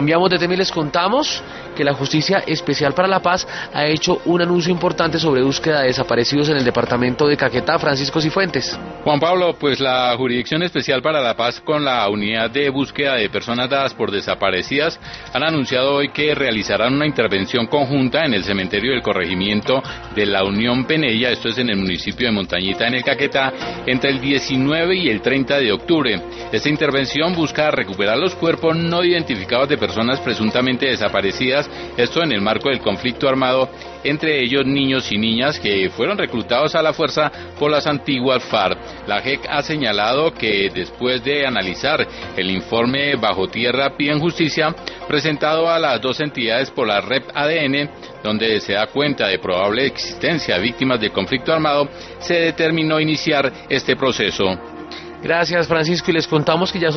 Cambiamos de tema y les contamos que la Justicia Especial para la Paz ha hecho un anuncio importante sobre búsqueda de desaparecidos en el departamento de Caquetá. Francisco Cifuentes. Juan Pablo, pues la Jurisdicción Especial para la Paz con la Unidad de Búsqueda de Personas Dadas por Desaparecidas han anunciado hoy que realizarán una intervención conjunta en el cementerio del corregimiento de la Unión Penella, esto es en el municipio de Montañita, en el Caquetá, entre el 19 y el 30 de octubre. Esta intervención busca recuperar los cuerpos no identificados de personas presuntamente desaparecidas, esto en el marco del conflicto armado, entre ellos niños y niñas que fueron reclutados a la fuerza por las antiguas FARC. La JEC ha señalado que después de analizar el informe Bajo Tierra Piden Justicia, presentado a las dos entidades por la Rep ADN, donde se da cuenta de probable existencia de víctimas del conflicto armado, se determinó iniciar este proceso. Gracias, Francisco, y les contamos que ya